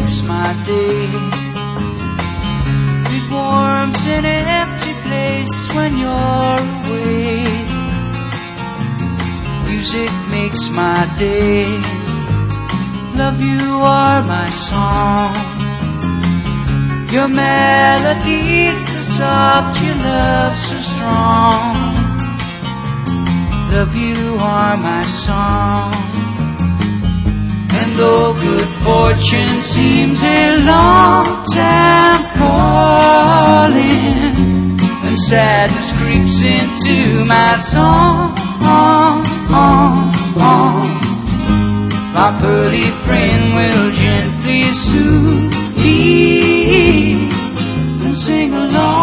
makes my day. It warms an empty place when you're away. Music makes my day. Love, you are my song. Your melody's so soft, your love so strong. Love, you are my song. And though good fortune seems a long time calling, and sadness creeps into my song, my pearly friend will gently soothe me and sing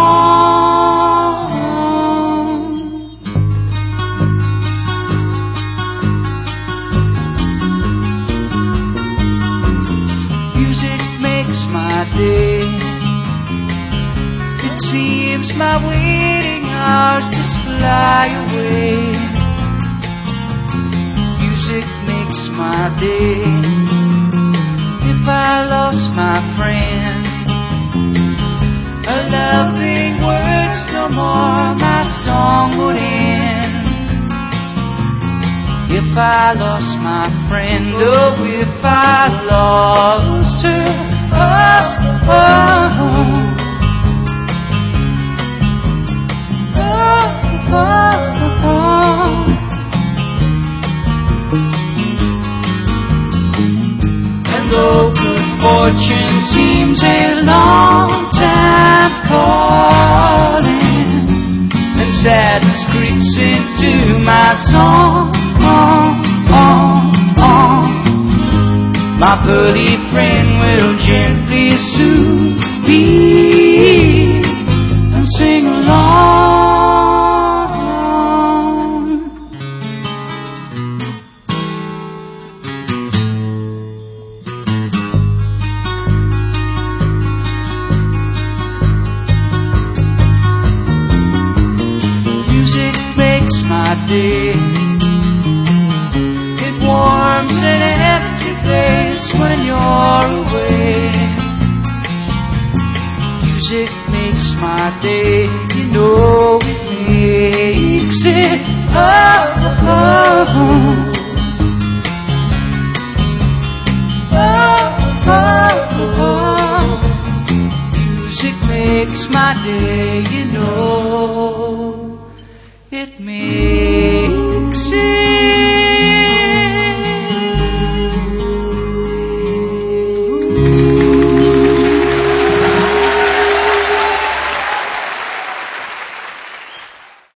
along. Music makes my day. It seems my waiting hours just fly away. Music makes my day. If I lost my friend, a loving words no more, my song would end. If I lost my friend, oh, if I lost her, And though good fortune seems a long time calling, and sadness creeps into my song, my pearly friend will gently soothe me and sing along. Music makes my day. It warms an empty place when you're away. Music makes my day. You know it makes it. Music makes my day. You know it makes